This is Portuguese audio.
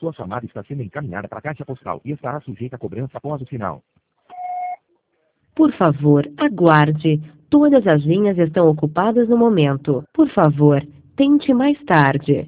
Sua chamada está sendo encaminhada para a caixa postal e estará sujeita a cobrança após o sinal. Por favor, aguarde. Todas as linhas estão ocupadas no momento. Por favor, tente mais tarde.